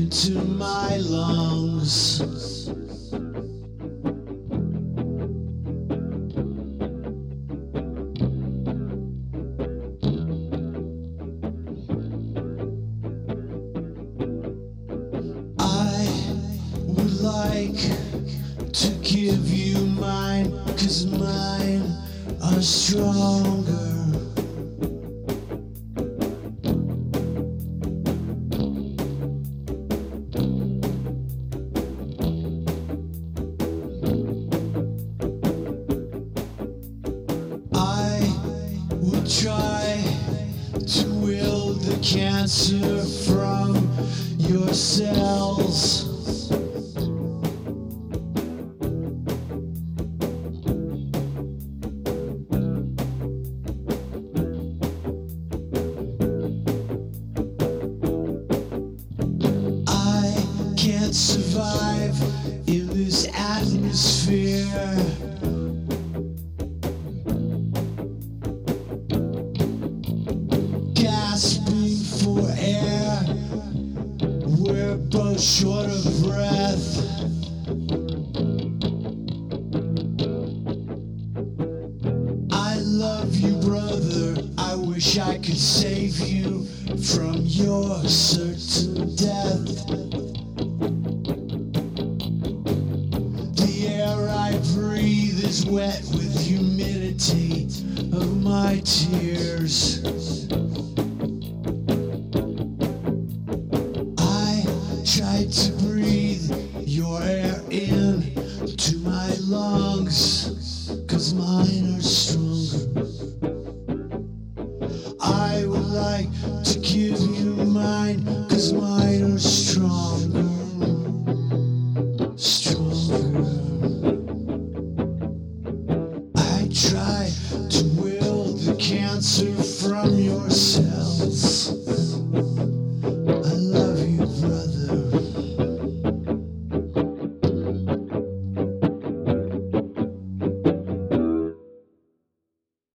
into my lungs. I would like to give you mine, 'cause mine are stronger. I would try to will the cancer from your cells. I can't survive in this atmosphere. Gasping for air, we're both short of breath. I love you, brother. I wish I could save you from your certain death. The air I breathe is wet with humidity of my tears. I tried to breathe your air in to my lungs, 'cause mine are stronger. I would like